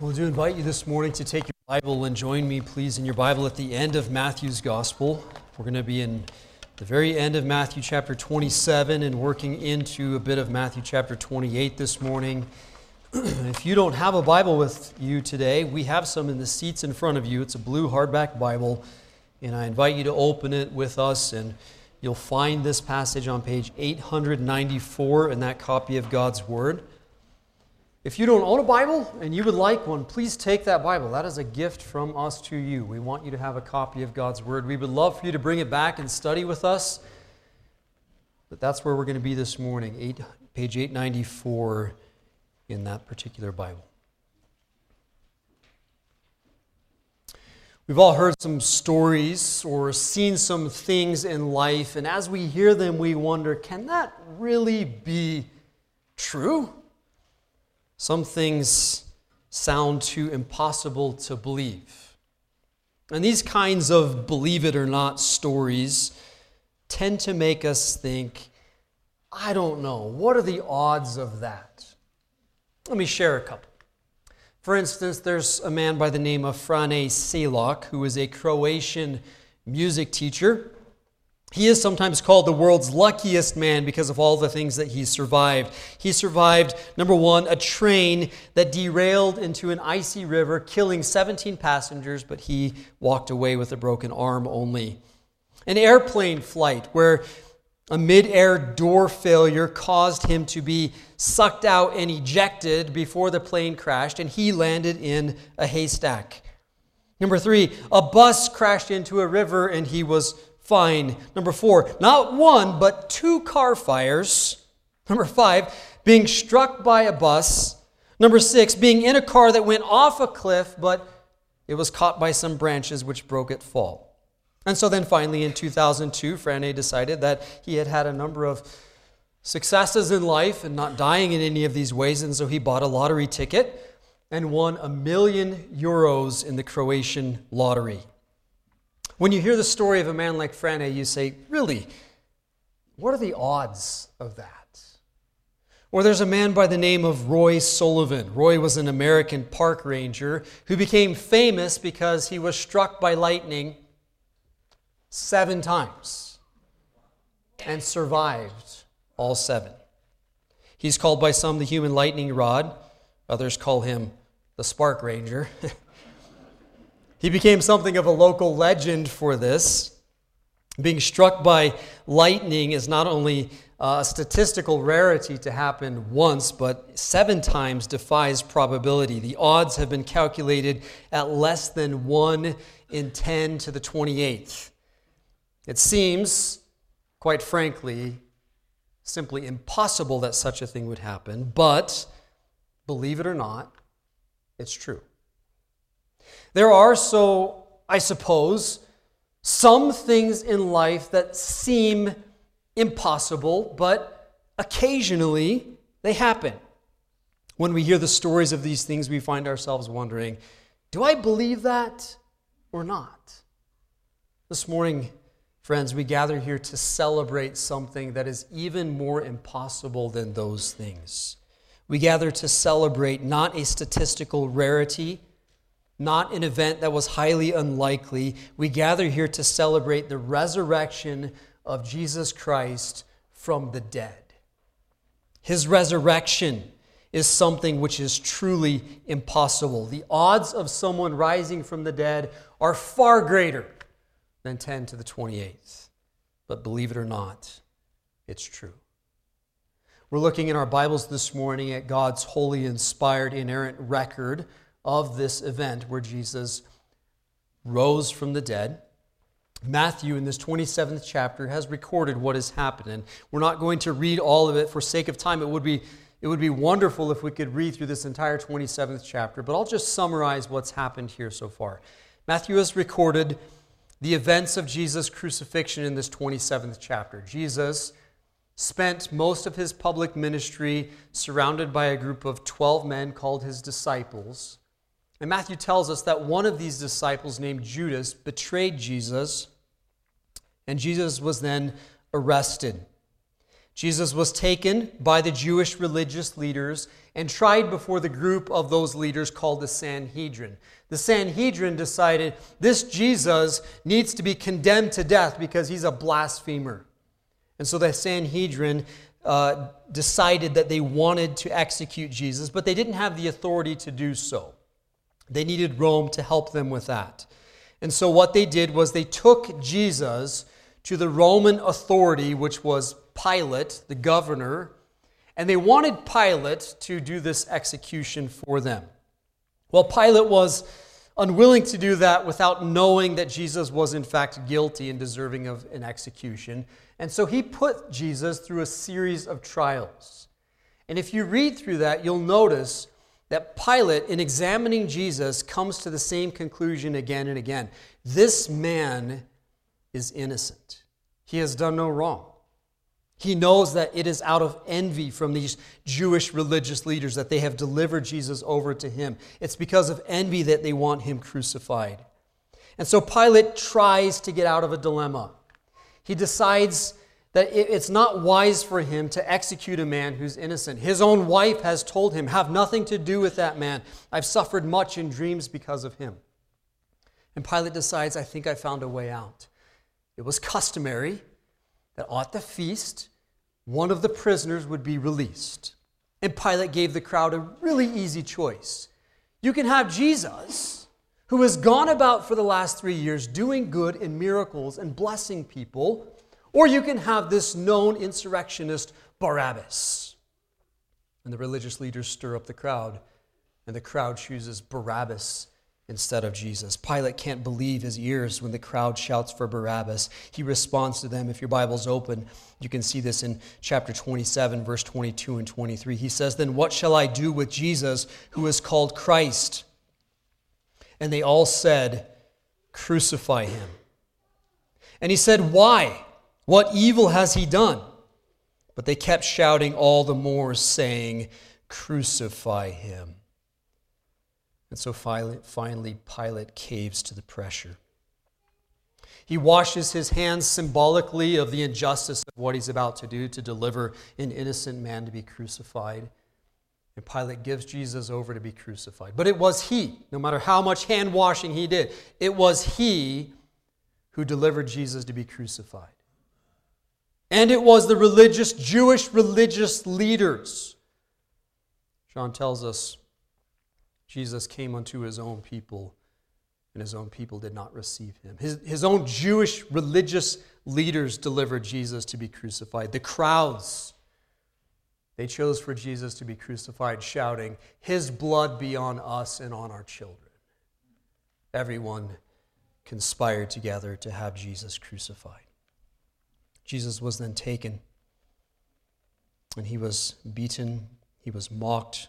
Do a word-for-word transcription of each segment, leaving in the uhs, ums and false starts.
Well, I do invite you this morning to take your Bible and join me, please, in your Bible at the end of Matthew's Gospel. We're going to be in the very end of Matthew chapter twenty-seven and working into a bit of Matthew chapter twenty-eight this morning. If you don't have a Bible with you today, we have some in the seats in front of you. It's a blue hardback Bible, and I invite you to open it with us, and you'll find this passage on page eight ninety-four in that copy of God's Word. If you don't own a Bible and you would like one, please take that Bible. That is a gift from us to you. We want you to have a copy of God's Word. We would love for you to bring it back and study with us. But that's where we're going to be this morning, eight, page eight ninety-four in that particular Bible. We've all heard some stories or seen some things in life, and as we hear them, we wonder, can that really be true? Some things sound too impossible to believe. And these kinds of believe it or not stories tend to make us think, I don't know, what are the odds of that? Let me share a couple. For instance, there's a man by the name of Frane Selak, who is a Croatian music teacher. He is sometimes called the world's luckiest man because of all the things that he survived. He survived, number one, a train that derailed into an icy river, killing seventeen passengers, but he walked away with a broken arm only. An airplane flight where a mid-air door failure caused him to be sucked out and ejected before the plane crashed, and he landed in a haystack. Number three, a bus crashed into a river and he was fine. Number four, not one, but two car fires. Number five, being struck by a bus. Number six, being in a car that went off a cliff, but it was caught by some branches which broke at fall. And so then finally in two thousand two, Frane decided that he had had a number of successes in life and not dying in any of these ways, and so he bought a lottery ticket and won a million euros in the Croatian lottery. When you hear the story of a man like Frane, you say, really, what are the odds of that? Or there's a man by the name of Roy Sullivan. Roy was an American park ranger who became famous because he was struck by lightning seven times and survived all seven. He's called by some the human lightning rod. Others call him the spark ranger. He became something of a local legend for this. Being struck by lightning is not only a statistical rarity to happen once, but seven times defies probability. The odds have been calculated at less than one in ten to the twenty-eighth. It seems, quite frankly, simply impossible that such a thing would happen, but believe it or not, it's true. There are, so I suppose, some things in life that seem impossible, but occasionally they happen. When we hear the stories of these things, we find ourselves wondering, do I believe that or not? This morning, friends, we gather here to celebrate something that is even more impossible than those things. We gather to celebrate not a statistical rarity, not an event that was highly unlikely. We gather here to celebrate the resurrection of Jesus Christ from the dead. His resurrection is something which is truly impossible. The odds of someone rising from the dead are far greater than ten to the twenty-eighth. But believe it or not, it's true. We're looking in our Bibles this morning at God's holy, inspired, inerrant record of this event where Jesus rose from the dead. Matthew, in this twenty-seventh chapter, has recorded what has happened. And we're not going to read all of it for sake of time. It would be, it would be wonderful if we could read through this entire twenty-seventh chapter, but I'll just summarize what's happened here so far. Matthew has recorded the events of Jesus' crucifixion in this twenty-seventh chapter. Jesus spent most of his public ministry surrounded by a group of twelve men called his disciples. And Matthew tells us that one of these disciples, named Judas, betrayed Jesus, and Jesus was then arrested. Jesus was taken by the Jewish religious leaders and tried before the group of those leaders called the Sanhedrin. The Sanhedrin decided this Jesus needs to be condemned to death because he's a blasphemer. And so the Sanhedrin uh, decided that they wanted to execute Jesus, but they didn't have the authority to do so. They needed Rome to help them with that. And so what they did was they took Jesus to the Roman authority, which was Pilate, the governor, and they wanted Pilate to do this execution for them. Well, Pilate was unwilling to do that without knowing that Jesus was in fact guilty and deserving of an execution. And so he put Jesus through a series of trials. And if you read through that, you'll notice that Pilate, in examining Jesus, comes to the same conclusion again and again. This man is innocent. He has done no wrong. He knows that it is out of envy from these Jewish religious leaders that they have delivered Jesus over to him. It's because of envy that they want him crucified. And so Pilate tries to get out of a dilemma. He decides that it's not wise for him to execute a man who's innocent. His own wife has told him, have nothing to do with that man. I've suffered much in dreams because of him. And Pilate decides, I think I found a way out. It was customary that at the feast, one of the prisoners would be released. And Pilate gave the crowd a really easy choice. You can have Jesus, who has gone about for the last three years doing good and miracles and blessing people, or you can have this known insurrectionist, Barabbas. And the religious leaders stir up the crowd, and the crowd chooses Barabbas instead of Jesus. Pilate can't believe his ears when the crowd shouts for Barabbas. He responds to them. If your Bible's open, you can see this in chapter twenty-seven, verse twenty-two and twenty-three. He says, then what shall I do with Jesus, who is called Christ? And they all said, crucify him. And he said, why? What evil has he done? But they kept shouting all the more, saying, crucify him. And so finally, Pilate caves to the pressure. He washes his hands symbolically of the injustice of what he's about to do to deliver an innocent man to be crucified. And Pilate gives Jesus over to be crucified. But it was he, no matter how much hand washing he did, it was he who delivered Jesus to be crucified. And it was the religious, Jewish religious leaders. John tells us Jesus came unto his own people, and his own people did not receive him. His, his own Jewish religious leaders delivered Jesus to be crucified. The crowds, they chose for Jesus to be crucified, shouting, his blood be on us and on our children. Everyone conspired together to have Jesus crucified. Jesus was then taken, and he was beaten, he was mocked,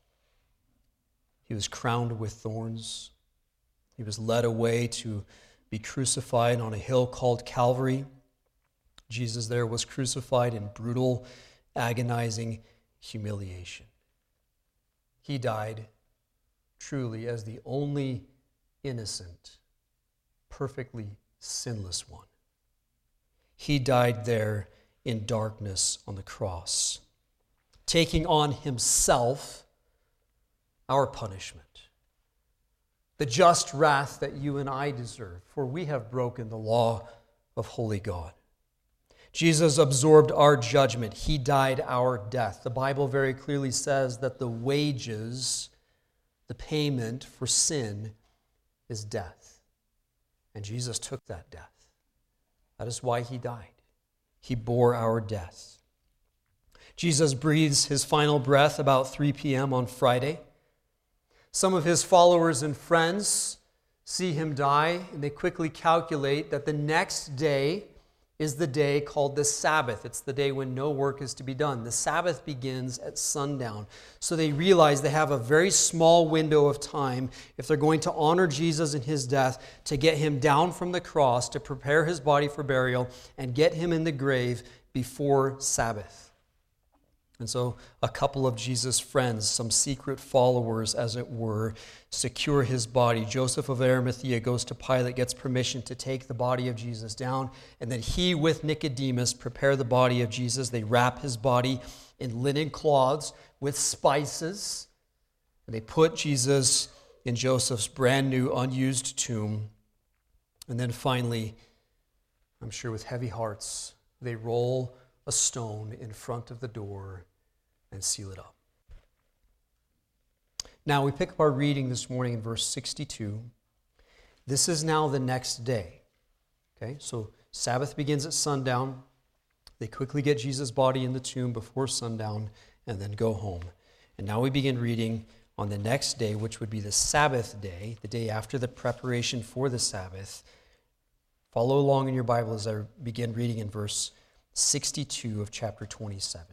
he was crowned with thorns. He was led away to be crucified on a hill called Calvary. Jesus there was crucified in brutal, agonizing humiliation. He died truly as the only innocent, perfectly sinless one. He died there in darkness on the cross, taking on himself our punishment, the just wrath that you and I deserve, for we have broken the law of holy God. Jesus absorbed our judgment. He died our death. The Bible very clearly says that the wages, the payment for sin, is death. And Jesus took that death. That is why he died. He bore our death. Jesus breathes his final breath about three p.m. on Friday. Some of his followers and friends see him die, and they quickly calculate that the next day is the day called the Sabbath. It's the day when no work is to be done. The Sabbath begins at sundown. So they realize they have a very small window of time, if they're going to honor Jesus in his death, to get him down from the cross, to prepare his body for burial, and get him in the grave before Sabbath. And so a couple of Jesus' friends, some secret followers, as it were, secure his body. Joseph of Arimathea goes to Pilate, gets permission to take the body of Jesus down, and then he with Nicodemus prepare the body of Jesus. They wrap his body in linen cloths with spices, and they put Jesus in Joseph's brand new, unused tomb. And then finally, I'm sure with heavy hearts, they roll a stone in front of the door and seal it up. Now we pick up our reading this morning in verse sixty-two. This is now the next day. Okay, so Sabbath begins at sundown. They quickly get Jesus' body in the tomb before sundown and then go home. And now we begin reading on the next day, which would be the Sabbath day, the day after the preparation for the Sabbath. Follow along in your Bible as I begin reading in verse sixty-two of chapter twenty-seven.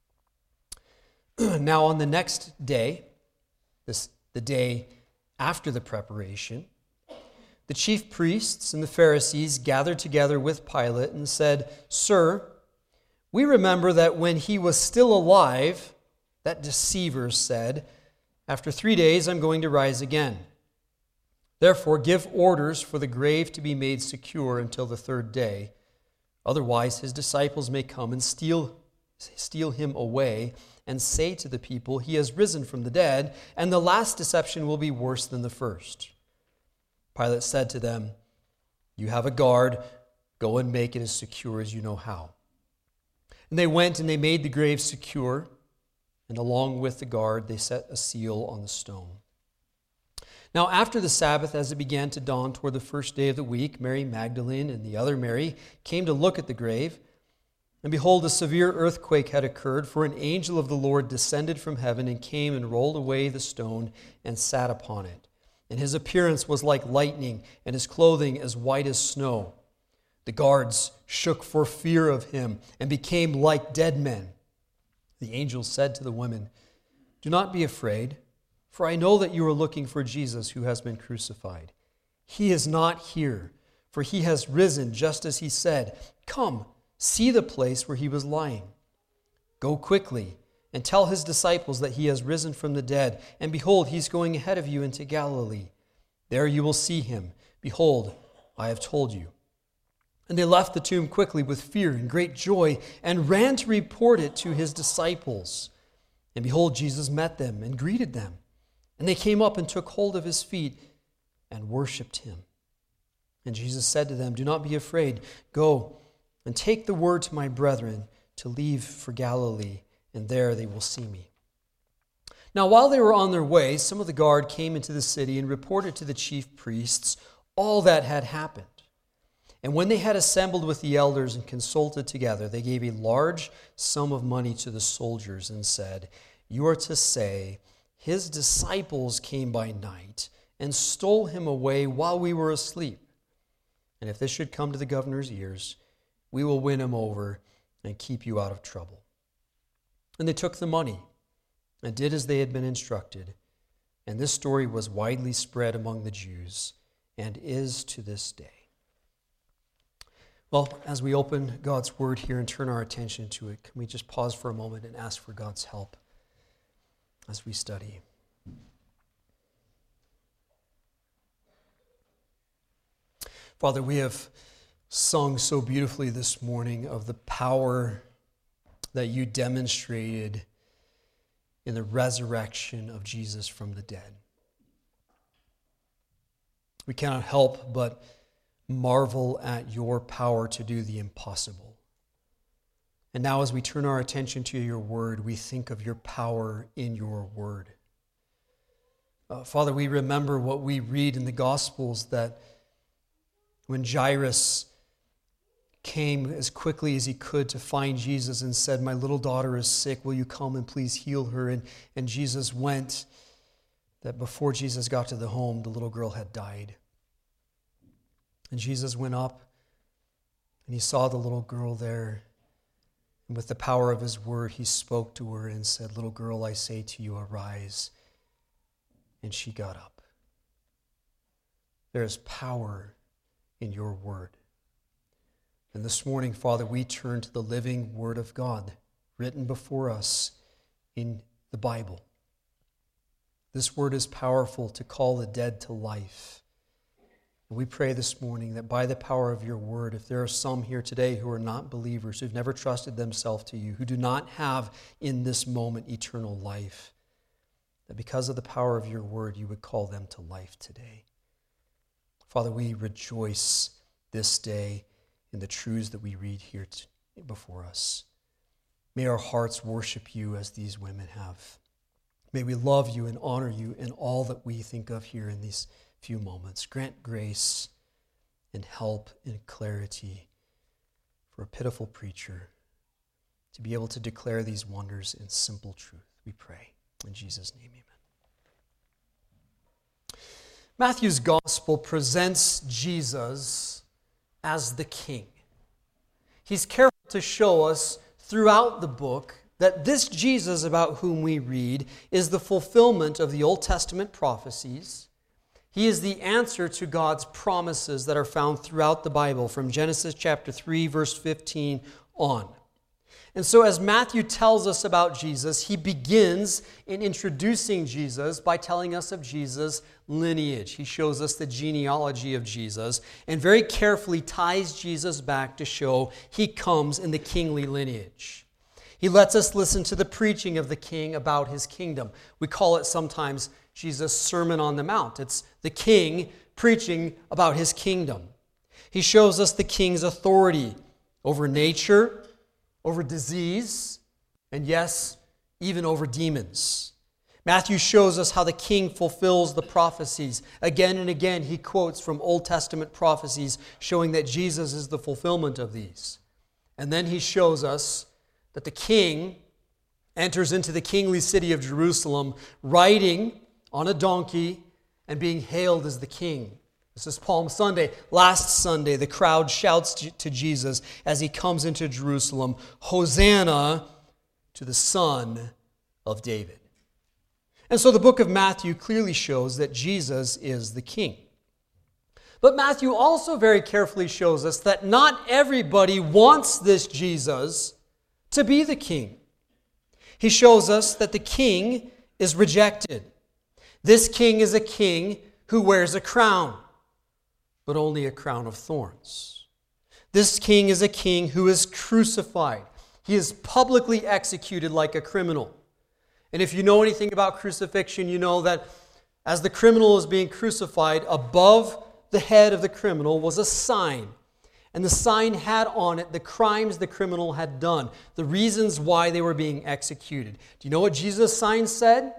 Now on the next day, this the day after the preparation, the chief priests and the Pharisees gathered together with Pilate and said, "Sir, we remember that when he was still alive, that deceiver said, 'After three days I'm going to rise again.' Therefore give orders for the grave to be made secure until the third day. Otherwise his disciples may come and steal, steal him away and say to the people, 'He has risen from the dead,' and the last deception will be worse than the first." Pilate said to them, "You have a guard. Go and make it as secure as you know how." And they went and they made the grave secure, and along with the guard they set a seal on the stone. Now after the Sabbath, as it began to dawn toward the first day of the week, Mary Magdalene and the other Mary came to look at the grave. And behold, a severe earthquake had occurred, for an angel of the Lord descended from heaven and came and rolled away the stone and sat upon it. And his appearance was like lightning, and his clothing as white as snow. The guards shook for fear of him and became like dead men. The angel said to the women, "Do not be afraid, for I know that you are looking for Jesus who has been crucified. He is not here, for he has risen just as he said. Come, see the place where he was lying. Go quickly and tell his disciples that he has risen from the dead, and behold, he's going ahead of you into Galilee. There you will see him. Behold, I have told you." And they left the tomb quickly with fear and great joy and ran to report it to his disciples. And behold, Jesus met them and greeted them. And they came up and took hold of his feet and worshipped him. And Jesus said to them, "Do not be afraid. Go and take the word to my brethren to leave for Galilee, and there they will see me." Now while they were on their way, some of the guard came into the city and reported to the chief priests all that had happened. And when they had assembled with the elders and consulted together, they gave a large sum of money to the soldiers and said, "You are to say, 'His disciples came by night and stole him away while we were asleep.' And if this should come to the governor's ears, we will win him over and keep you out of trouble." And they took the money and did as they had been instructed. And this story was widely spread among the Jews and is to this day. Well, as we open God's word here and turn our attention to it, can we just pause for a moment and ask for God's help as we study? Father, we have sung so beautifully this morning of the power that you demonstrated in the resurrection of Jesus from the dead. We cannot help but marvel at your power to do the impossible. And now as we turn our attention to your word, we think of your power in your word. Uh, Father, we remember what we read in the Gospels, that when Jairus came as quickly as he could to find Jesus and said, "My little daughter is sick, will you come and please heal her?" And, and Jesus went, that before Jesus got to the home, the little girl had died. And Jesus went up and he saw the little girl there. And with the power of his word, he spoke to her and said, "Little girl, I say to you, arise." And she got up. There is power in your word. And this morning, Father, we turn to the living word of God written before us in the Bible. This word is powerful to call the dead to life. And we pray this morning that by the power of your word, if there are some here today who are not believers, who've never trusted themselves to you, who do not have in this moment eternal life, that because of the power of your word, you would call them to life today. Father, we rejoice this day in the truths that we read here before us. May our hearts worship you as these women have. May we love you and honor you in all that we think of here in these few moments. Grant grace and help and clarity for a pitiful preacher to be able to declare these wonders in simple truth. We pray. In Jesus' name, amen. Matthew's gospel presents Jesus as the king. He's careful to show us throughout the book that this Jesus about whom we read is the fulfillment of the Old Testament prophecies. He is the answer to God's promises that are found throughout the Bible from Genesis chapter three, verse fifteen on. And so as Matthew tells us about Jesus, he begins in introducing Jesus by telling us of Jesus' lineage. He shows us the genealogy of Jesus and very carefully ties Jesus back to show he comes in the kingly lineage. He lets us listen to the preaching of the king about his kingdom. We call it sometimes Jesus' Sermon on the Mount. It's the king preaching about his kingdom. He shows us the king's authority over nature, over disease, and yes, even over demons. Matthew shows us how the king fulfills the prophecies. Again and again, he quotes from Old Testament prophecies showing that Jesus is the fulfillment of these. And then he shows us that the king enters into the kingly city of Jerusalem riding on a donkey and being hailed as the king. This is Palm Sunday. Last Sunday, the crowd shouts to Jesus as he comes into Jerusalem, "Hosanna to the Son of David." And so the book of Matthew clearly shows that Jesus is the king. But Matthew also very carefully shows us that not everybody wants this Jesus to be the king. He shows us that the king is rejected. This king is a king who wears a crown, but only a crown of thorns. This king is a king who is crucified. He is publicly executed like a criminal. And if you know anything about crucifixion, you know that as the criminal is being crucified, above the head of the criminal was a sign. And the sign had on it the crimes the criminal had done, the reasons why they were being executed. Do you know what Jesus' sign said?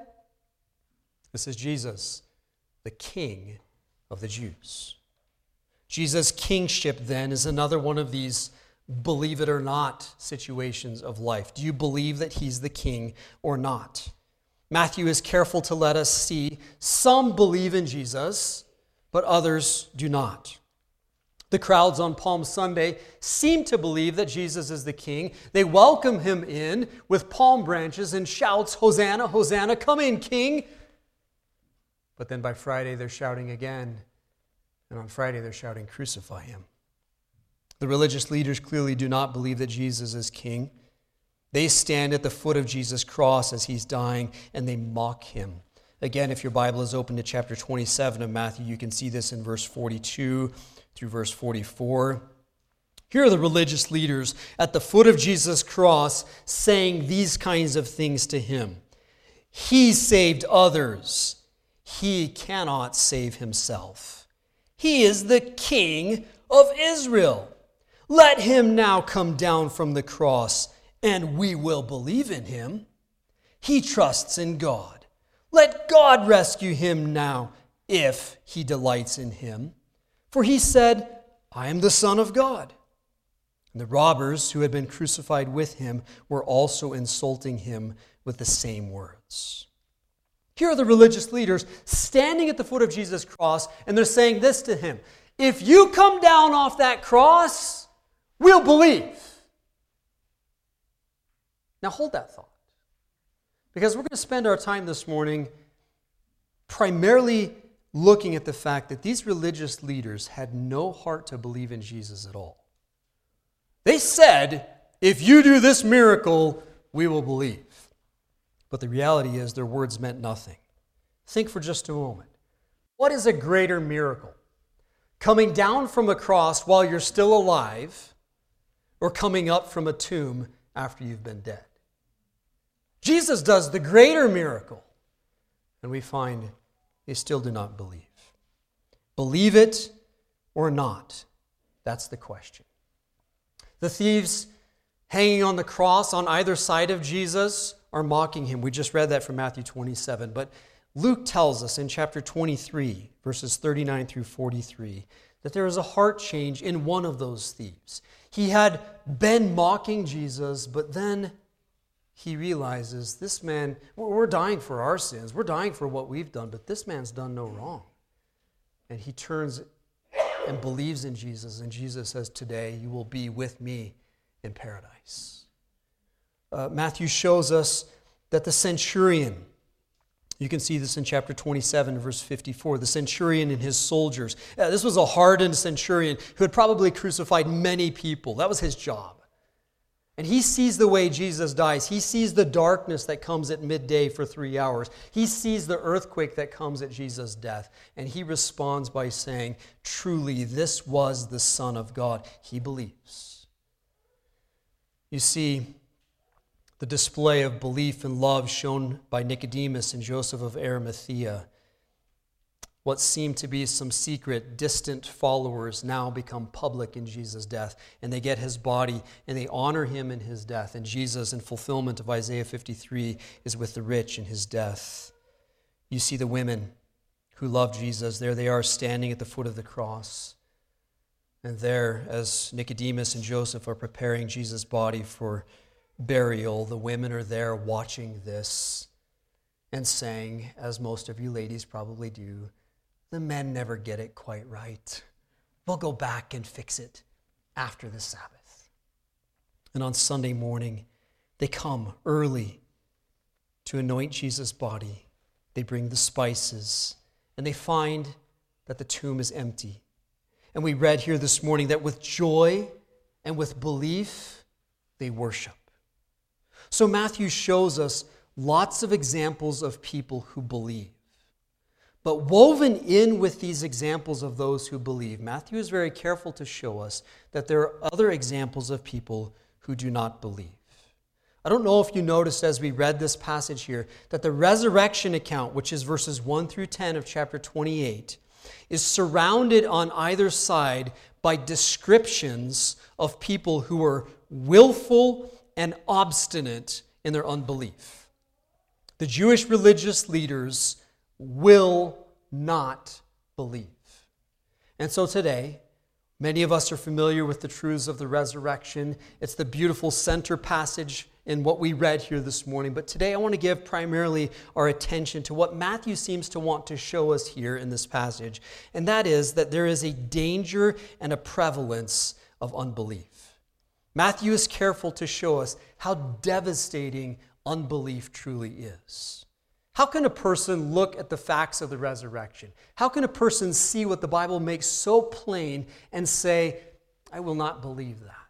This is Jesus, the King of the Jews. Jesus' kingship, then, is another one of these believe it or not situations of life. Do you believe that he's the king or not? Matthew is careful to let us see some believe in Jesus, but others do not. The crowds on Palm Sunday seem to believe that Jesus is the king. They welcome him in with palm branches and shouts, "Hosanna, Hosanna, come in, king." But then by Friday they're shouting again. And on Friday they're shouting, "Crucify him." The religious leaders clearly do not believe that Jesus is king. They stand at the foot of Jesus' cross as he's dying, and they mock him. Again, if your Bible is open to chapter twenty-seven of Matthew, you can see this in verse forty-two through verse forty-four. Here are the religious leaders at the foot of Jesus' cross saying these kinds of things to him. He saved others. He cannot save himself. He is the King of Israel. Let him now come down from the cross, and we will believe in him. He trusts in God. Let God rescue him now, if he delights in him. For he said, "I am the Son of God." And the robbers who had been crucified with him were also insulting him with the same words. Here are the religious leaders standing at the foot of Jesus' cross, and they're saying this to him: "If you come down off that cross, we'll believe." Now hold that thought, because we're going to spend our time this morning primarily looking at the fact that these religious leaders had no heart to believe in Jesus at all. They said, "If you do this miracle, we will believe. But the reality is their words meant nothing. Think for just a moment. What is a greater miracle? Coming down from a cross while you're still alive, or coming up from a tomb after you've been dead? Jesus does the greater miracle, and we find they still do not believe. Believe it or not? That's the question. The thieves hanging on the cross on either side of Jesus are mocking him. We just read that from Matthew twenty-seven. But Luke tells us in chapter twenty-three, verses thirty-nine through forty-three, that there is a heart change in one of those thieves. He had been mocking Jesus, but then he realizes this man, we're dying for our sins. We're dying for what we've done, but this man's done no wrong. And he turns and believes in Jesus, and Jesus says, today you will be with me in paradise. Uh, Matthew shows us that the centurion, you can see this in chapter twenty-seven, verse fifty-four, the centurion and his soldiers. Uh, this was a hardened centurion who had probably crucified many people. That was his job. And he sees the way Jesus dies. He sees the darkness that comes at midday for three hours. He sees the earthquake that comes at Jesus' death. And he responds by saying, truly, this was the Son of God. He believes. You see, the display of belief and love shown by Nicodemus and Joseph of Arimathea, what seemed to be some secret, distant followers now become public in Jesus' death, and they get his body, and they honor him in his death. And Jesus, in fulfillment of Isaiah fifty-three, is with the rich in his death. You see the women who love Jesus. There they are standing at the foot of the cross. And there, as Nicodemus and Joseph are preparing Jesus' body for burial, the women are there watching this and saying, as most of you ladies probably do, the men never get it quite right. We'll go back and fix it after the Sabbath. And on Sunday morning, they come early to anoint Jesus' body. They bring the spices, and they find that the tomb is empty. And we read here this morning that with joy and with belief, they worship. So Matthew shows us lots of examples of people who believe. But woven in with these examples of those who believe, Matthew is very careful to show us that there are other examples of people who do not believe. I don't know if you noticed as we read this passage here that the resurrection account, which is verses one through ten of chapter twenty-eight, is surrounded on either side by descriptions of people who are willful and obstinate in their unbelief. The Jewish religious leaders will not believe. And so today, many of us are familiar with the truths of the resurrection. It's the beautiful center passage in what we read here this morning. But today I want to give primarily our attention to what Matthew seems to want to show us here in this passage. And that is that there is a danger and a prevalence of unbelief. Matthew is careful to show us how devastating unbelief truly is. How can a person look at the facts of the resurrection? How can a person see what the Bible makes so plain and say, I will not believe that?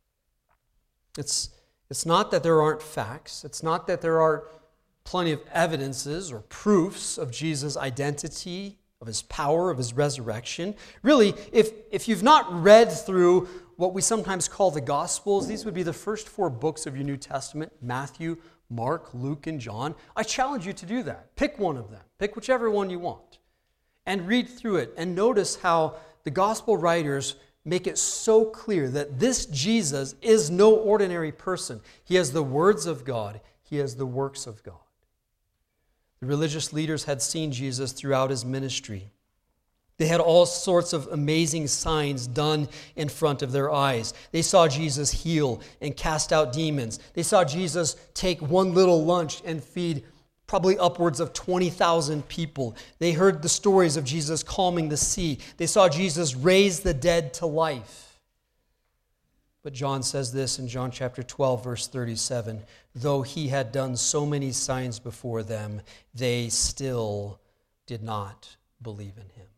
It's, it's not that there aren't facts. It's not that there aren't plenty of evidences or proofs of Jesus' identity, of his power, of his resurrection. Really, if, if you've not read through what we sometimes call the Gospels, these would be the first four books of your New Testament, Matthew, Mark, Luke, and John. I challenge you to do that. Pick one of them. Pick whichever one you want. And read through it. And notice how the gospel writers make it so clear that this Jesus is no ordinary person. He has the words of God. He has the works of God. The religious leaders had seen Jesus throughout his ministry. They had all sorts of amazing signs done in front of their eyes. They saw Jesus heal and cast out demons. They saw Jesus take one little lunch and feed probably upwards of twenty thousand people. They heard the stories of Jesus calming the sea. They saw Jesus raise the dead to life. But John says this in John chapter twelve, verse thirty-seven, though he had done so many signs before them, they still did not believe in him.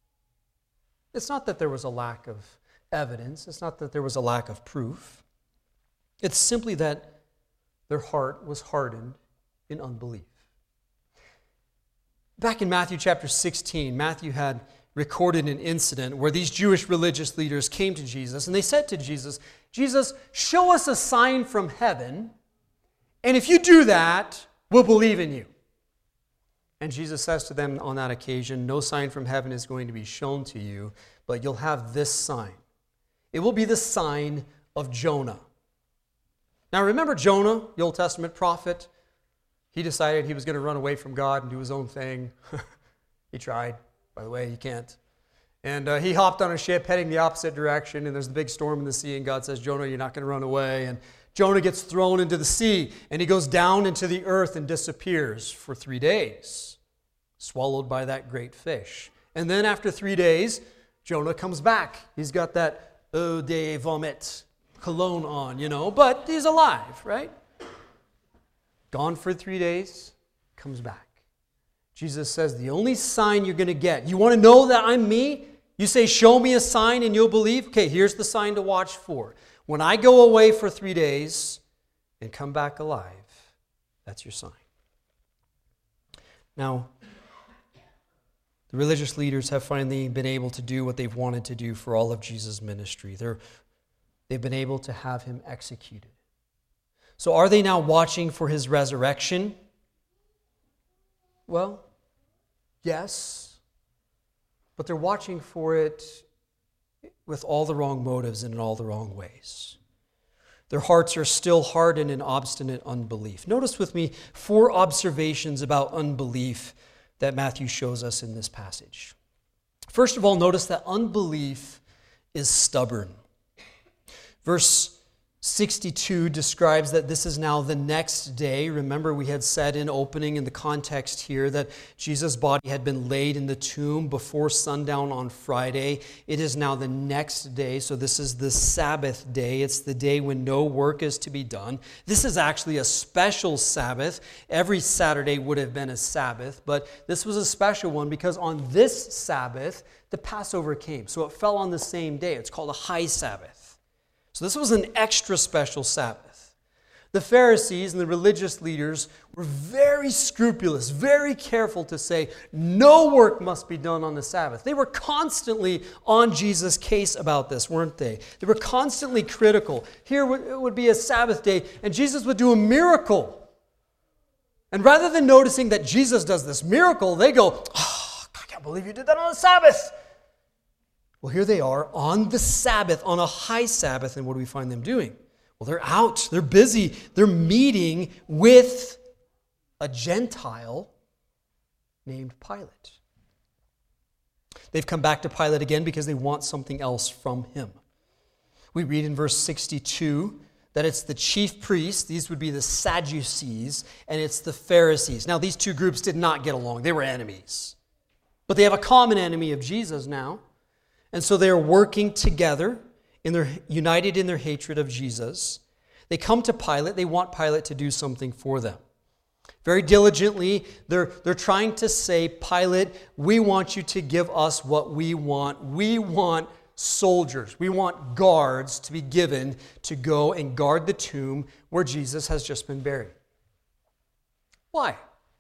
It's not that there was a lack of evidence. It's not that there was a lack of proof. It's simply that their heart was hardened in unbelief. Back in Matthew chapter sixteen, Matthew had recorded an incident where these Jewish religious leaders came to Jesus and they said to Jesus, Jesus, show us a sign from heaven, and if you do that, we'll believe in you. And Jesus says to them on that occasion, no sign from heaven is going to be shown to you, but you'll have this sign. It will be the sign of Jonah. Now remember Jonah, the Old Testament prophet? He decided he was going to run away from God and do his own thing. He tried. By the way, he can't. And uh, he hopped on a ship heading the opposite direction, and there's a big storm in the sea, and God says, Jonah, you're not going to run away. And Jonah gets thrown into the sea, and he goes down into the earth and disappears for three days, swallowed by that great fish. And then after three days, Jonah comes back. He's got that eau de vomit cologne on, you know, but he's alive, right? Gone for three days, comes back. Jesus says, the only sign you're going to get, you want to know that I'm me? You say, show me a sign and you'll believe? Okay, here's the sign to watch for. When I go away for three days and come back alive, that's your sign. Now, the religious leaders have finally been able to do what they've wanted to do for all of Jesus' ministry. They're, they've been able to have him executed. So are they now watching for his resurrection? Well, yes, but they're watching for it with all the wrong motives and in all the wrong ways. Their hearts are still hardened in obstinate unbelief. Notice with me four observations about unbelief that Matthew shows us in this passage. First of all, notice that unbelief is stubborn. Verse sixty-two describes that this is now the next day. Remember, we had said in opening in the context here that Jesus' body had been laid in the tomb before sundown on Friday. It is now the next day, so this is the Sabbath day. It's the day when no work is to be done. This is actually a special Sabbath. Every Saturday would have been a Sabbath, but this was a special one because on this Sabbath, the Passover came. So it fell on the same day. It's called a high Sabbath. So this was an extra special Sabbath. The Pharisees and the religious leaders were very scrupulous, very careful to say no work must be done on the Sabbath. They were constantly on Jesus' case about this, weren't they? They were constantly critical. Here it would be a Sabbath day, and Jesus would do a miracle. And rather than noticing that Jesus does this miracle, they go, oh, I can't believe you did that on the Sabbath. Well, here they are on the Sabbath, on a high Sabbath, and what do we find them doing? Well, they're out. They're busy. They're meeting with a Gentile named Pilate. They've come back to Pilate again because they want something else from him. We read in verse sixty-two that it's the chief priests, these would be the Sadducees, and it's the Pharisees. Now, these two groups did not get along. They were enemies. But they have a common enemy of Jesus now. And so they are working together, in their, united in their hatred of Jesus. They come to Pilate. They want Pilate to do something for them. Very diligently, they're, they're trying to say, Pilate, we want you to give us what we want. We want soldiers. We want guards to be given to go and guard the tomb where Jesus has just been buried. Why?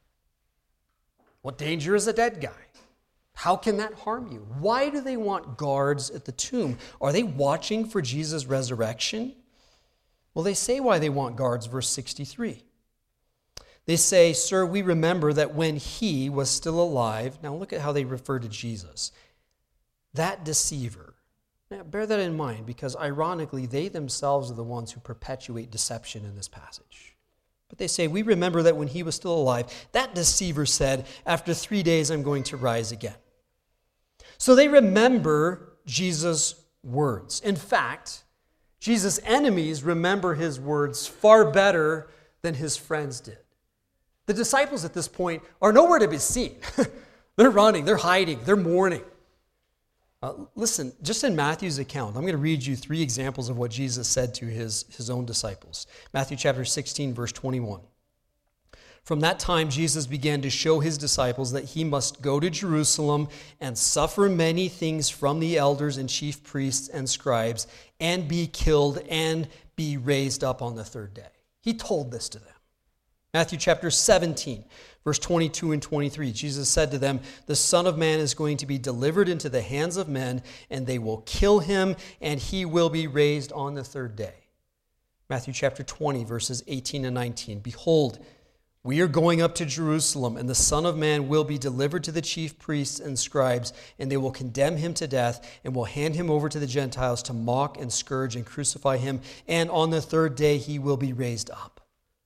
What danger is a dead guy? How can that harm you? Why do they want guards at the tomb? Are they watching for Jesus' resurrection? Well, they say why they want guards, verse sixty-three. They say, sir, we remember that when he was still alive, now look at how they refer to Jesus, that deceiver. Now, bear that in mind because ironically, they themselves are the ones who perpetuate deception in this passage. But they say, we remember that when he was still alive, that deceiver said, after three days, I'm going to rise again. So they remember Jesus' words. In fact, Jesus' enemies remember his words far better than his friends did. The disciples at this point are nowhere to be seen. They're running, they're hiding, they're mourning. Uh, listen, just in Matthew's account, I'm going to read you three examples of what Jesus said to his, his own disciples. Matthew chapter sixteen, verse twenty-one. From that time, Jesus began to show his disciples that he must go to Jerusalem and suffer many things from the elders and chief priests and scribes and be killed and be raised up on the third day. He told this to them. Matthew chapter seventeen, verse twenty-two and twenty-three. Jesus said to them, "The Son of Man is going to be delivered into the hands of men, and they will kill him, and he will be raised on the third day." Matthew chapter twenty, verses eighteen and nineteen. "Behold, we are going up to Jerusalem, and the Son of Man will be delivered to the chief priests and scribes, and they will condemn him to death, and will hand him over to the Gentiles to mock and scourge and crucify him, and on the third day he will be raised up."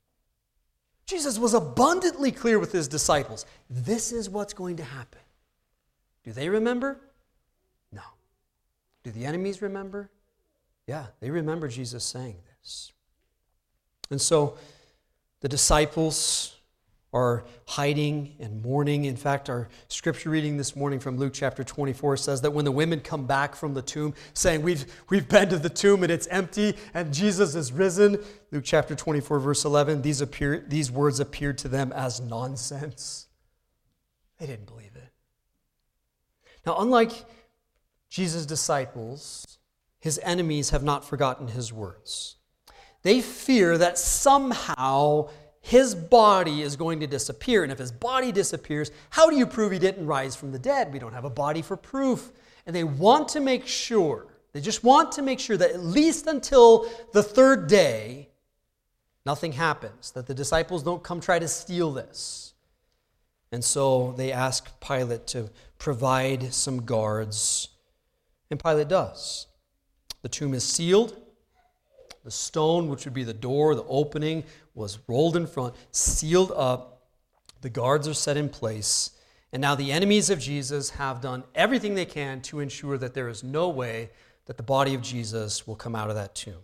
Jesus was abundantly clear with his disciples. This is what's going to happen. Do they remember? No. Do the enemies remember? Yeah, they remember Jesus saying this. And so the disciples are hiding and mourning. In fact, our scripture reading this morning from Luke chapter twenty-four says that when the women come back from the tomb saying, we've, we've been to the tomb and it's empty and Jesus is risen, Luke chapter twenty-four, verse eleven, these, appear, these words appeared to them as nonsense. They didn't believe it. Now, unlike Jesus' disciples, his enemies have not forgotten his words. They fear that somehow his body is going to disappear. And if his body disappears, how do you prove he didn't rise from the dead? We don't have a body for proof. And they want to make sure, they just want to make sure that at least until the third day, nothing happens, that the disciples don't come try to steal this. And so they ask Pilate to provide some guards, and Pilate does. The tomb is sealed. The stone, which would be the door, the opening, was rolled in front, sealed up. The guards are set in place. And now the enemies of Jesus have done everything they can to ensure that there is no way that the body of Jesus will come out of that tomb.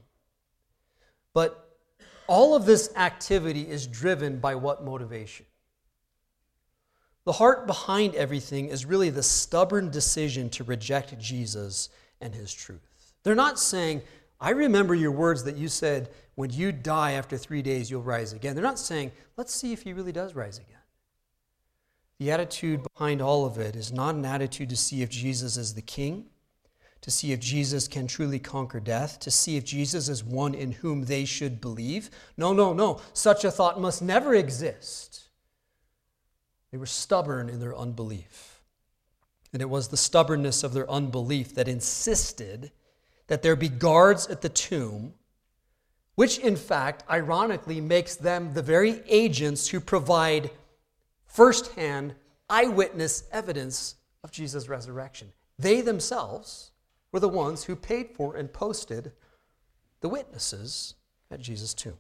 But all of this activity is driven by what motivation? The heart behind everything is really the stubborn decision to reject Jesus and his truth. They're not saying, I remember your words that you said, when you die after three days, you'll rise again. They're not saying, let's see if he really does rise again. The attitude behind all of it is not an attitude to see if Jesus is the king, to see if Jesus can truly conquer death, to see if Jesus is one in whom they should believe. No, no, no. Such a thought must never exist. They were stubborn in their unbelief. And it was the stubbornness of their unbelief that insisted that there be guards at the tomb, which in fact, ironically, makes them the very agents who provide firsthand eyewitness evidence of Jesus' resurrection. They themselves were the ones who paid for and posted the witnesses at Jesus' tomb.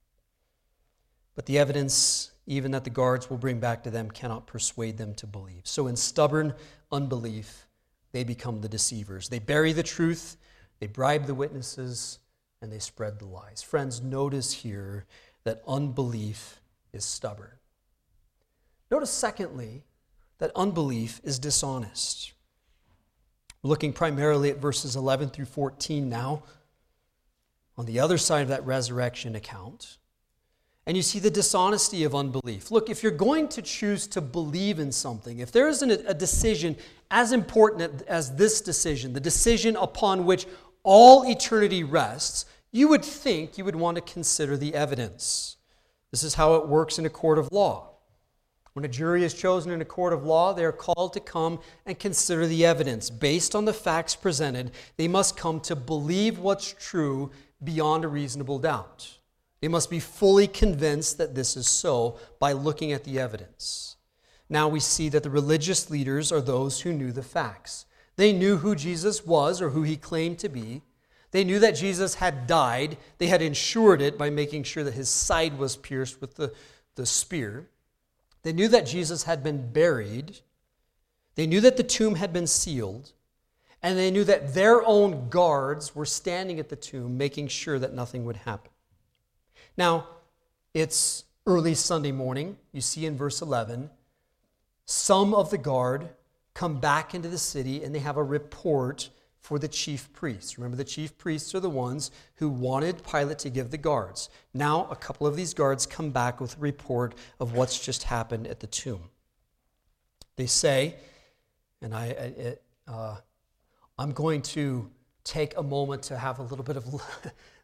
But the evidence, even that the guards will bring back to them, cannot persuade them to believe. So in stubborn unbelief, they become the deceivers. They bury the truth, they bribe the witnesses, and they spread the lies. Friends, notice here that unbelief is stubborn. Notice, secondly, that unbelief is dishonest. We're looking primarily at verses eleven through fourteen now, on the other side of that resurrection account. And you see the dishonesty of unbelief. Look, if you're going to choose to believe in something, if there isn't a decision as important as this decision, the decision upon which all eternity rests, you would think you would want to consider the evidence. This is how it works in a court of law. When a jury is chosen in a court of law, they are called to come and consider the evidence. Based on the facts presented, they must come to believe what's true beyond a reasonable doubt. They must be fully convinced that this is so by looking at the evidence. Now we see that the religious leaders are those who knew the facts. They knew who Jesus was or who he claimed to be. They knew that Jesus had died. They had ensured it by making sure that his side was pierced with the, the spear. They knew that Jesus had been buried. They knew that the tomb had been sealed. And they knew that their own guards were standing at the tomb making sure that nothing would happen. Now, it's early Sunday morning. You see in verse eleven, some of the guard come back into the city and they have a report for the chief priests. Remember, the chief priests are the ones who wanted Pilate to give the guards. Now, a couple of these guards come back with a report of what's just happened at the tomb. They say, and I, it, uh, I'm going to take a moment to have a little bit of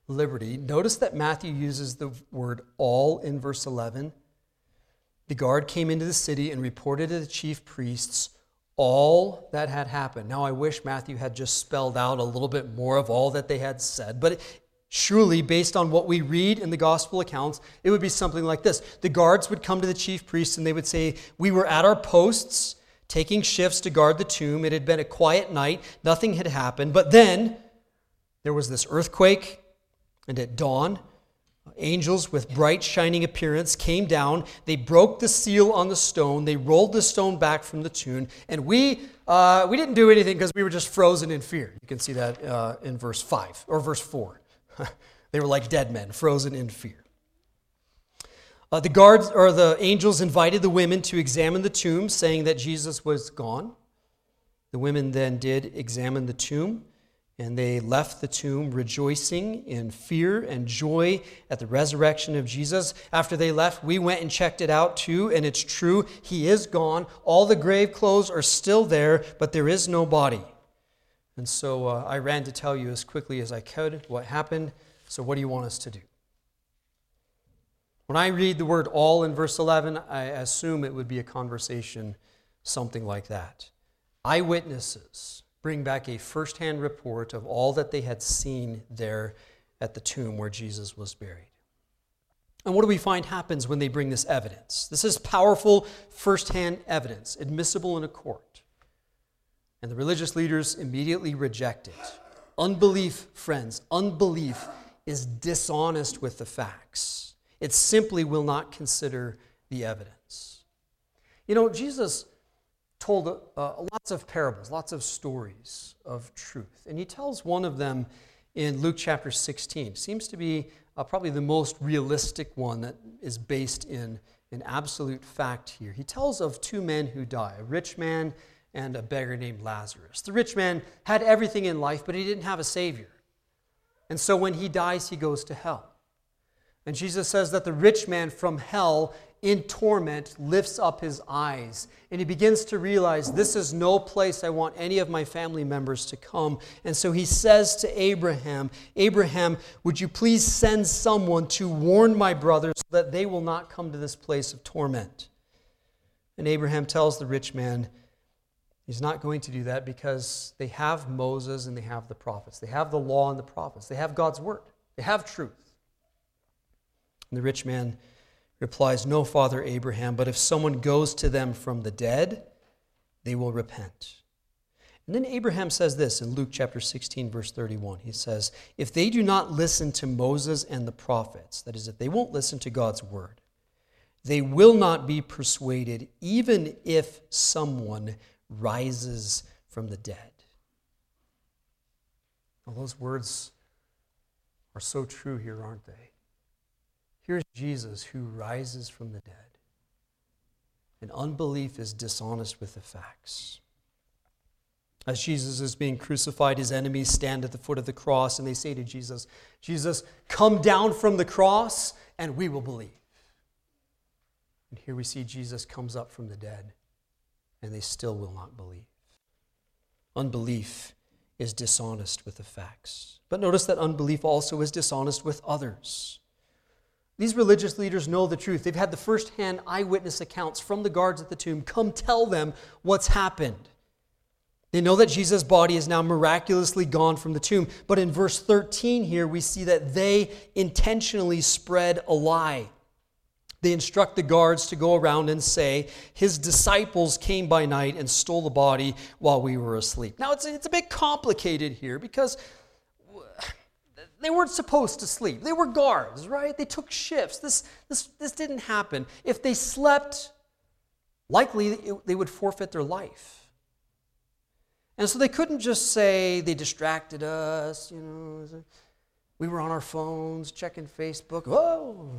liberty, notice that Matthew uses the word all in verse eleven. The guard came into the city and reported to the chief priests all that had happened. Now, I wish Matthew had just spelled out a little bit more of all that they had said, but surely, based on what we read in the gospel accounts, it would be something like this. The guards would come to the chief priests and they would say, "We were at our posts, taking shifts to guard the tomb. It had been a quiet night. Nothing had happened. But then there was this earthquake, and at dawn, angels with bright shining appearance came down. They broke the seal on the stone. They rolled the stone back from the tomb. And we uh, we didn't do anything because we were just frozen in fear." You can see that uh, in verse five or verse four. They were like dead men, frozen in fear. Uh, the guards or the angels invited the women to examine the tomb, saying that Jesus was gone. The women then did examine the tomb, and they left the tomb rejoicing in fear and joy at the resurrection of Jesus. After they left, we went and checked it out too, and it's true. He is gone. All the grave clothes are still there, but there is no body. And so uh, I ran to tell you as quickly as I could what happened. So what do you want us to do? When I read the word all in verse eleven, I assume it would be a conversation something like that. Eyewitnesses bring back a firsthand report of all that they had seen there at the tomb where Jesus was buried. And what do we find happens when they bring this evidence? This is powerful firsthand evidence, admissible in a court. And the religious leaders immediately reject it. Unbelief, friends, unbelief is dishonest with the facts. It simply will not consider the evidence. You know, Jesus told uh, lots of parables, lots of stories of truth. And he tells one of them in Luke chapter sixteen. Seems to be uh, probably the most realistic one that is based in, in absolute fact here. He tells of two men who die, a rich man and a beggar named Lazarus. The rich man had everything in life, but he didn't have a Savior. And so when he dies, he goes to hell. And Jesus says that the rich man from hell in torment lifts up his eyes, and he begins to realize, this is no place I want any of my family members to come. And so he says to Abraham, "Abraham, would you please send someone to warn my brothers so that they will not come to this place of torment?" And Abraham tells the rich man, he's not going to do that because they have Moses and they have the prophets. They have the law and the prophets. They have God's word. They have truth. And the rich man replies, "No, Father Abraham, but if someone goes to them from the dead, they will repent." And then Abraham says this in Luke chapter sixteen, verse thirty-one. He says, "If they do not listen to Moses and the prophets," that is, if they won't listen to God's word, "they will not be persuaded, even if someone rises from the dead." Well, those words are so true here, aren't they? Here's Jesus who rises from the dead. And unbelief is dishonest with the facts. As Jesus is being crucified, his enemies stand at the foot of the cross and they say to Jesus, "Jesus, come down from the cross and we will believe." And here we see Jesus comes up from the dead, and they still will not believe. Unbelief is dishonest with the facts. But notice that unbelief also is dishonest with others. These religious leaders know the truth. They've had the first-hand eyewitness accounts from the guards at the tomb. Come tell them what's happened. They know that Jesus' body is now miraculously gone from the tomb. But in verse thirteen here, we see that they intentionally spread a lie. They instruct the guards to go around and say, "His disciples came by night and stole the body while we were asleep." Now, it's, it's a bit complicated here because they weren't supposed to sleep. They were guards, right? They took shifts. This, this, this didn't happen. If they slept, likely it, they would forfeit their life. And so they couldn't just say they distracted us, you know, we were on our phones, checking Facebook. Whoa!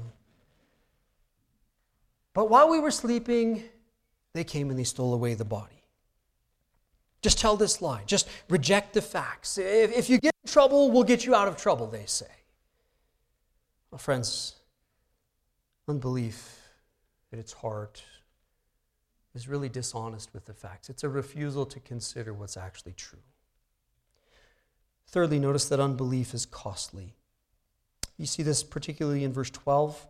But while we were sleeping, they came and they stole away the body. Just tell this lie. Just reject the facts. If, if you get in trouble, we'll get you out of trouble, they say. Well, friends, unbelief at its heart is really dishonest with the facts. It's a refusal to consider what's actually true. Thirdly, notice that unbelief is costly. You see this particularly in verse twelve.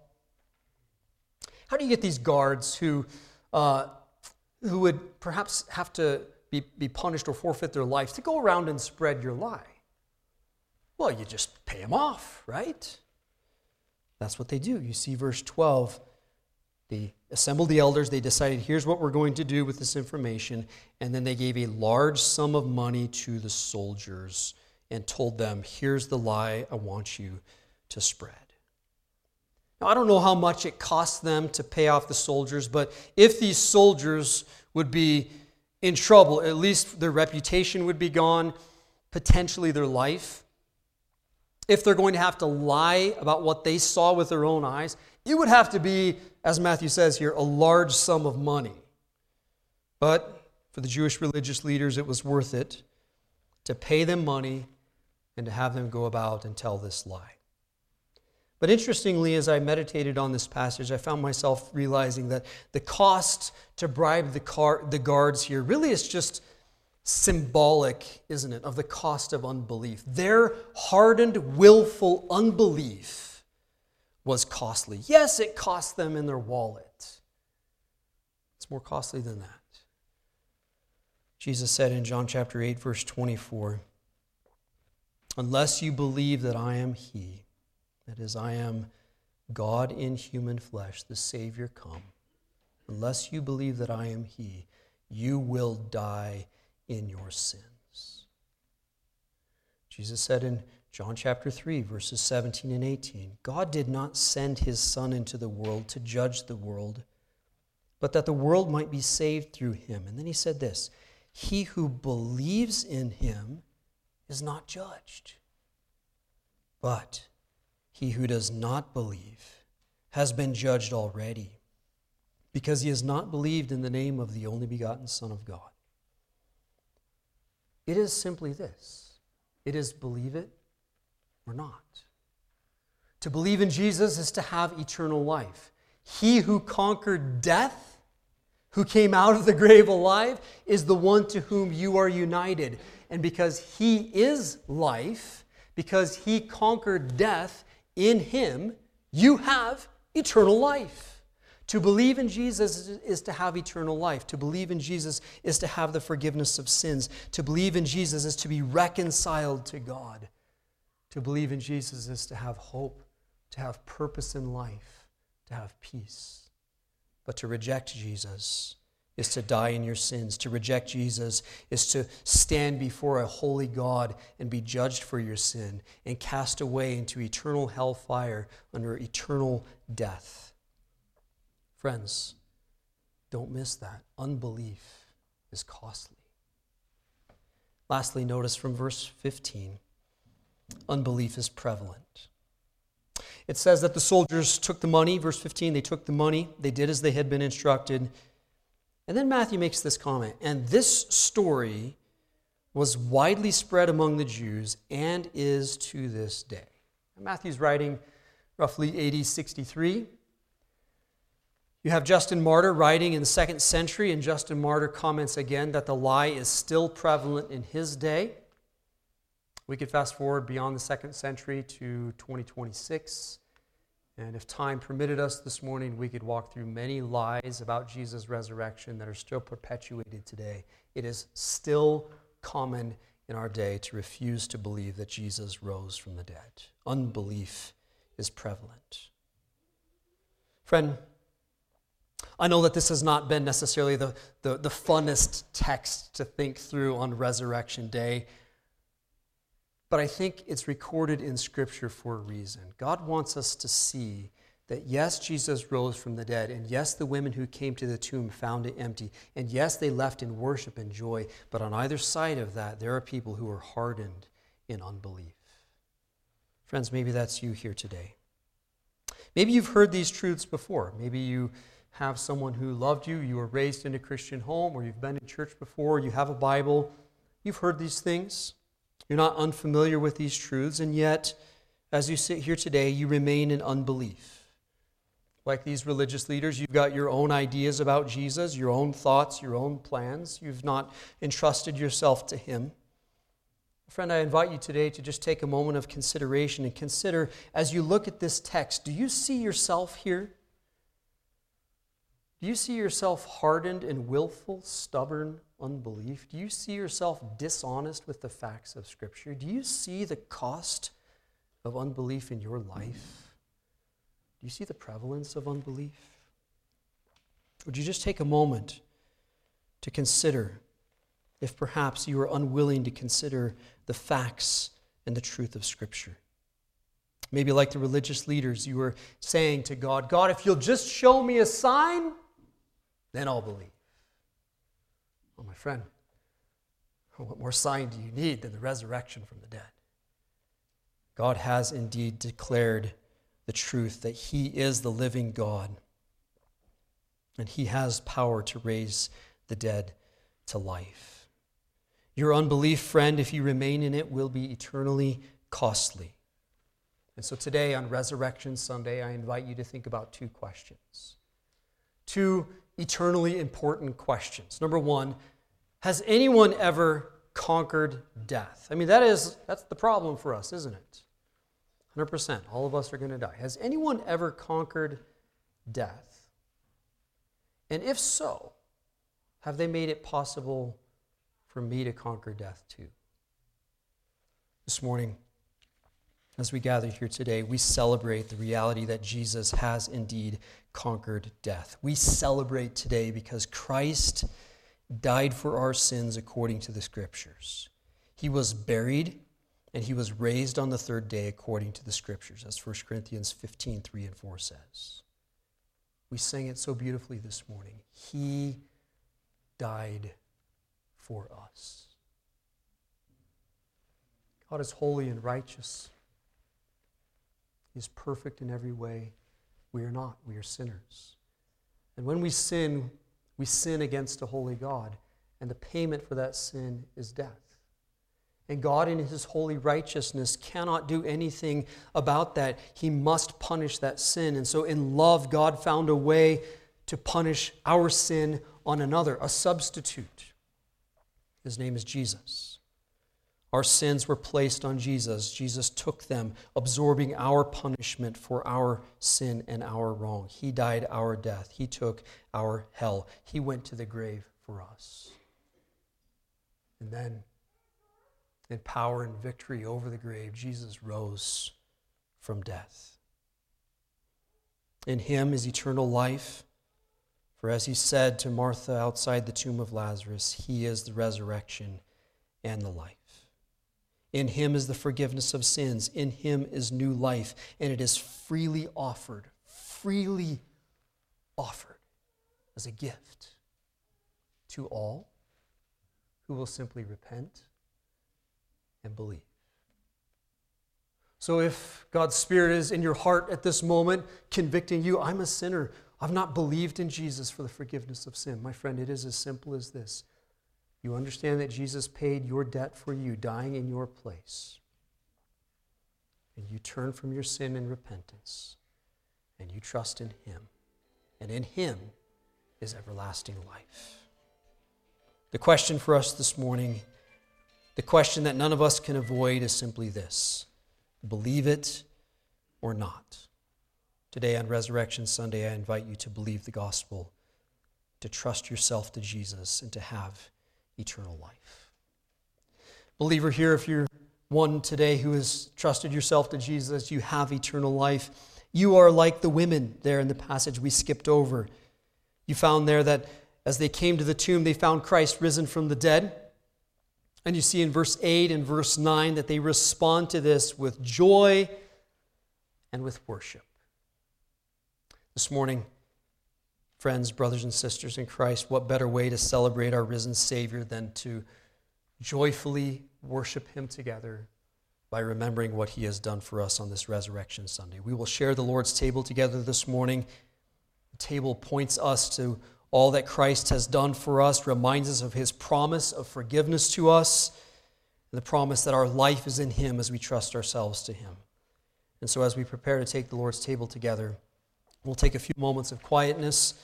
How do you get these guards who, uh, who would perhaps have to be, be punished or forfeit their lives to go around and spread your lie? Well, you just pay them off, right? That's what they do. You see verse twelve. They assembled the elders. They decided, here's what we're going to do with this information. And then they gave a large sum of money to the soldiers and told them, here's the lie I want you to spread. Now, I don't know how much it cost them to pay off the soldiers, but if these soldiers would be in trouble, at least their reputation would be gone, potentially their life. If they're going to have to lie about what they saw with their own eyes, it would have to be, as Matthew says here, a large sum of money. But for the Jewish religious leaders, it was worth it to pay them money and to have them go about and tell this lie. But interestingly, as I meditated on this passage, I found myself realizing that the cost to bribe the, car, the guards here really is just symbolic, isn't it, of the cost of unbelief. Their hardened, willful unbelief was costly. Yes, it cost them in their wallet. It's more costly than that. Jesus said in John chapter eight, verse twenty-four, unless you believe that I am He, that is, I am God in human flesh, the Savior come, unless you believe that I am He, you will die in your sins. Jesus said in John chapter three, verses seventeen and eighteen, God did not send His Son into the world to judge the world, but that the world might be saved through Him. And then He said this, he who believes in Him is not judged, but he who does not believe has been judged already, because he has not believed in the name of the only begotten Son of God. It is simply this. It is believe it or not. To believe in Jesus is to have eternal life. He who conquered death, who came out of the grave alive, is the one to whom you are united. And because He is life, because He conquered death, in Him you have eternal life. To believe in Jesus is to have eternal life. To believe in Jesus is to have the forgiveness of sins. To believe in Jesus is to be reconciled to God. To believe in Jesus is to have hope, to have purpose in life, to have peace. But to reject Jesus is to die in your sins. To reject Jesus is to stand before a holy God and be judged for your sin and cast away into eternal hellfire under eternal death. Friends, don't miss that. Unbelief is costly. Lastly, notice from verse fifteen, unbelief is prevalent. It says that the soldiers took the money, verse fifteen, they took the money, they did as they had been instructed. And then Matthew makes this comment, and this story was widely spread among the Jews and is to this day. Matthew's writing roughly A D sixty-three. You have Justin Martyr writing in the second century, and Justin Martyr comments again that the lie is still prevalent in his day. We could fast forward beyond the second century to twenty twenty-six. And if time permitted us this morning, we could walk through many lies about Jesus' resurrection that are still perpetuated today. It is still common in our day to refuse to believe that Jesus rose from the dead. Unbelief is prevalent. Friend, I know that this has not been necessarily the, the, the funnest text to think through on Resurrection Day, but I think it's recorded in Scripture for a reason. God wants us to see that yes, Jesus rose from the dead, and yes, the women who came to the tomb found it empty, and yes, they left in worship and joy, but on either side of that, there are people who are hardened in unbelief. Friends, maybe that's you here today. Maybe you've heard these truths before. Maybe you have someone who loved you, you were raised in a Christian home, or you've been in church before, you have a Bible. You've heard these things. You're not unfamiliar with these truths, and yet, as you sit here today, you remain in unbelief. Like these religious leaders, you've got your own ideas about Jesus, your own thoughts, your own plans. You've not entrusted yourself to Him. Friend, I invite you today to just take a moment of consideration and consider, as you look at this text, do you see yourself here? Do you see yourself hardened in willful, stubborn unbelief? Do you see yourself dishonest with the facts of Scripture? Do you see the cost of unbelief in your life? Do you see the prevalence of unbelief? Would you just take a moment to consider if perhaps you are unwilling to consider the facts and the truth of Scripture? Maybe like the religious leaders, you were saying to God, God, if you'll just show me a sign, then I'll believe. Oh, my friend, what more sign do you need than the resurrection from the dead? God has indeed declared the truth that He is the living God, and He has power to raise the dead to life. Your unbelief, friend, if you remain in it, will be eternally costly. And so today on Resurrection Sunday, I invite you to think about two questions. Two eternally important questions. Number one, has anyone ever conquered death? I mean, that is, that's the problem for us, isn't it? one hundred percent. All of us are going to die. Has anyone ever conquered death? And if so, have they made it possible for me to conquer death too? This morning, as we gather here today, we celebrate the reality that Jesus has indeed conquered death. We celebrate today because Christ died for our sins according to the Scriptures. He was buried and He was raised on the third day according to the Scriptures, as First Corinthians fifteen, three and four says. We sang it so beautifully this morning. He died for us. God is holy and righteous. He is perfect in every way. We are not. We are sinners. And when we sin, we sin against a holy God. And the payment for that sin is death. And God in His holy righteousness cannot do anything about that. He must punish that sin. And so in love, God found a way to punish our sin on another, a substitute. His name is Jesus. Our sins were placed on Jesus. Jesus took them, absorbing our punishment for our sin and our wrong. He died our death. He took our hell. He went to the grave for us. And then, in power and victory over the grave, Jesus rose from death. In Him is eternal life. For as He said to Martha outside the tomb of Lazarus, He is the resurrection and the life. In Him is the forgiveness of sins. In Him is new life. And it is freely offered, freely offered as a gift to all who will simply repent and believe. So if God's Spirit is in your heart at this moment, convicting you, I'm a sinner. I've not believed in Jesus for the forgiveness of sin. My friend, it is as simple as this. You understand that Jesus paid your debt for you, dying in your place. And you turn from your sin in repentance, and you trust in Him. And in Him is everlasting life. The question for us this morning, the question that none of us can avoid, is simply this: believe it or not. Today on Resurrection Sunday, I invite you to believe the gospel, to trust yourself to Jesus, and to have eternal life. Believer here, if you're one today who has trusted yourself to Jesus, you have eternal life. You are like the women there in the passage we skipped over. You found there that as they came to the tomb, they found Christ risen from the dead. And you see in verse eight and verse nine that they respond to this with joy and with worship. This morning, friends, brothers and sisters in Christ, what better way to celebrate our risen Savior than to joyfully worship Him together by remembering what He has done for us on this Resurrection Sunday. We will share the Lord's table together this morning. The table points us to all that Christ has done for us, reminds us of His promise of forgiveness to us, and the promise that our life is in Him as we trust ourselves to Him. And so as we prepare to take the Lord's table together, we'll take a few moments of quietness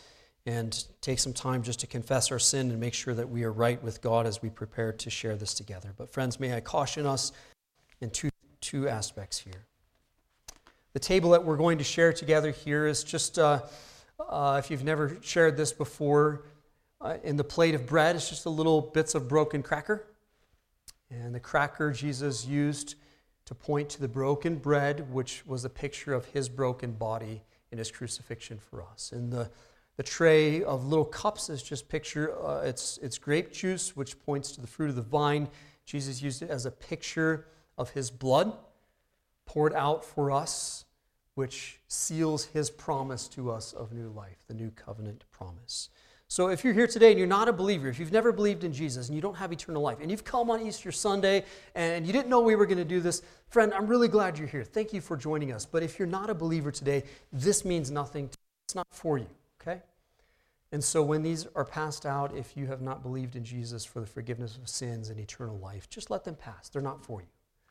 and take some time just to confess our sin and make sure that we are right with God as we prepare to share this together. But friends, may I caution us in two, two aspects here. The table that we're going to share together here is just, uh, uh, if you've never shared this before, uh, in the plate of bread, it's just a little bits of broken cracker. And the cracker Jesus used to point to the broken bread, which was a picture of his broken body in his crucifixion for us. And the The tray of little cups is just picture, uh, it's, it's grape juice, which points to the fruit of the vine. Jesus used it as a picture of his blood poured out for us, which seals his promise to us of new life, the new covenant promise. So if you're here today and you're not a believer, if you've never believed in Jesus and you don't have eternal life, and you've come on Easter Sunday and you didn't know we were going to do this, friend, I'm really glad you're here. Thank you for joining us. But if you're not a believer today, this means nothing to you. It's not for you. Okay? And so when these are passed out, if you have not believed in Jesus for the forgiveness of sins and eternal life, just let them pass. They're not for you.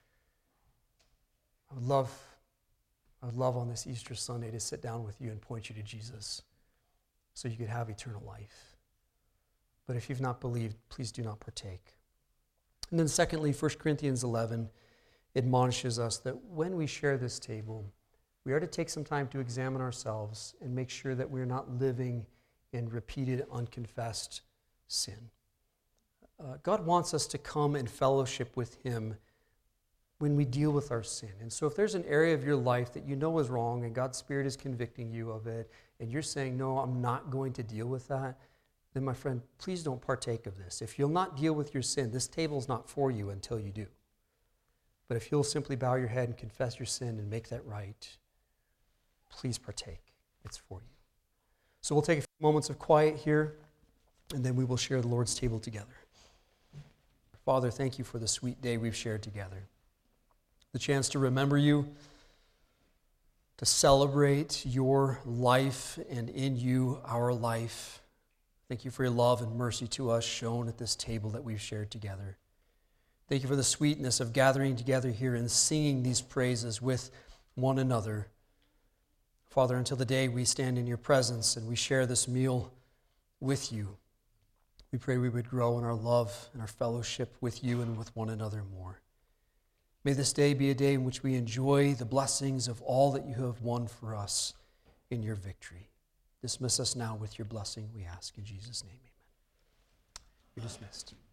I would love, I would love on this Easter Sunday to sit down with you and point you to Jesus so you could have eternal life. But if you've not believed, please do not partake. And then secondly, First Corinthians eleven admonishes us that when we share this table, we are to take some time to examine ourselves and make sure that we're not living in repeated, unconfessed sin. Uh, God wants us to come in fellowship with him when we deal with our sin. And so if there's an area of your life that you know is wrong and God's Spirit is convicting you of it, and you're saying, no, I'm not going to deal with that, then my friend, please don't partake of this. If you'll not deal with your sin, this table's not for you until you do. But if you'll simply bow your head and confess your sin and make that right, please partake. It's for you. So we'll take a few moments of quiet here, and then we will share the Lord's table together. Father, thank you for the sweet day we've shared together. The chance to remember you, to celebrate your life, and in you, our life. Thank you for your love and mercy to us shown at this table that we've shared together. Thank you for the sweetness of gathering together here and singing these praises with one another. Father, until the day we stand in your presence and we share this meal with you, we pray we would grow in our love and our fellowship with you and with one another more. May this day be a day in which we enjoy the blessings of all that you have won for us in your victory. Dismiss us now with your blessing, we ask in Jesus' name. Amen. You're dismissed.